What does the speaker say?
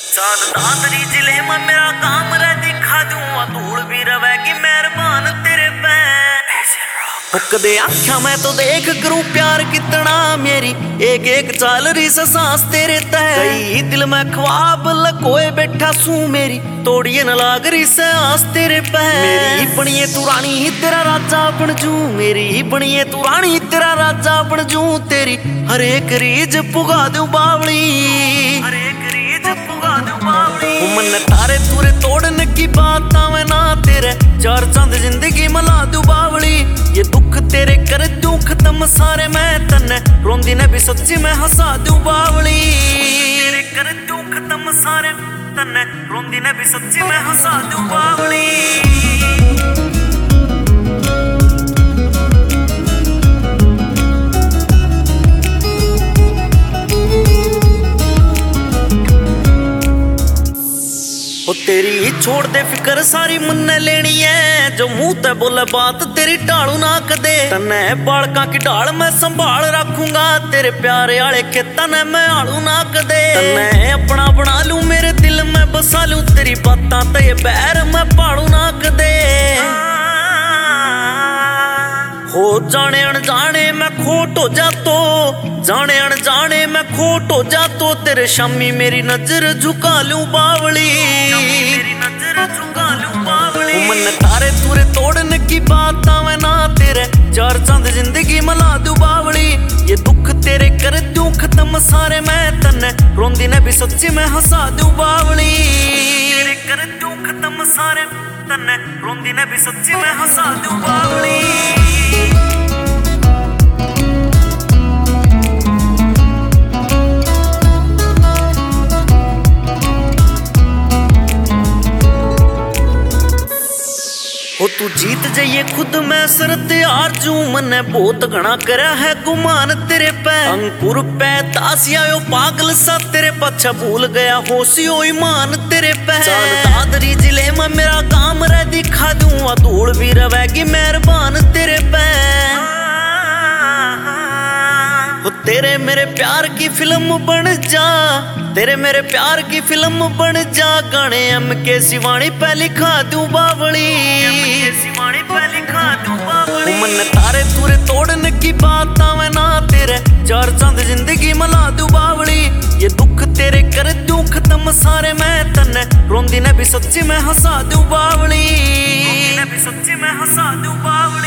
चाल दादरी जिले में मेरा काम रे दिखा दूं धूल भी रवेगी मेहरबान तेरे पे कदे आख्या मैं तो देख करूं प्यार कितना मेरी एक एक चाल रही सांस तेरे तय कई दिल में ख्वाब लकोए बैठा सू मेरी तोड़िए न लाग रही से आस तेरे पे मेरी बनिए तू रानी ही तेरा राजा बन जू मेरी बनिए तू रानी तेरा राजा बन जू तेरी हर एक रीज पुगा दूं बावली हर एक रीज पुगा दूं बावली मन तारे तूरे तोड़ने की बात आवे ना तेरे चार चांद जिंदगी मला दूं बावली ये दुख तेरे कर दूं खत्म सारे मैं तन्ने रोंदी ने भी सच्ची मैं हंसा दूं बावली तेरे कर दूं खत्म सारे तन्ने रोंदी ने भी सच्ची मैं हंसा दूं बावली तेरी छोड़ दे फिकर सारी मन लेनी है जो मुंह ते बोले बात तेरी टालू ना कदे तन्ने बालका की डाल मैं संभाल रखूंगा तेरे प्यारे आले खेता ने मैं आलू ना कदे तन्ने अपना बना लूं मेरे दिल में बसा लूं तेरी बातां ते ये पैर मैं पालू ना कदे हो जाने अनजाने मैं खोट हो जातो जाने अनजाने मैं खोट हो जातो तेरे शामी मेरी नजर झुका लूं बावली मेरी नजर झुका लूं बावली मन तारे तूरे तोड़ने की बात आवे ना तेरे चार चांद जिंदगी मला दूं बावली ये दुख तेरे कर दूं खत्म सारे मैं तन्ने रोंदी ने भी सच्ची मैं हंसा दूं बावली तेरे कर दूं खत्म सारे तन्ने रोंदी ने भी सच्ची मैं हंसा दूं बावली हो तू जीत जाइए खुद मैं शरत आरजू मने बहुत घना करा है गुमान तेरे पे अंकुर पे तासिया पागल सा तेरे पछा भूल गया होशियो ईमान तेरे पे चाल दादरी जिले में मेरा काम रे दिखा दूं धूल भी रवेगी मेहरबान तेरे पे तेरे मेरे प्यार की फिल्म बन जा तेरे मेरे प्यार की फिल्म बन जा गाने MK शिवानी पे लिखा दूं बावली शिवानी पे लिखा दूं बावली मन तारे तूरे तोड़ने की बात आवे ना तेरे चार चांद जिंदगी मला दूं बावली ये दुख तेरे कर दूं खत्म सारे मैं तन्ने रोंदी ने भी सच्ची मैं हंसा दूं बावली रोंदी ने भी सच्ची मैं हंसा दूं बावली।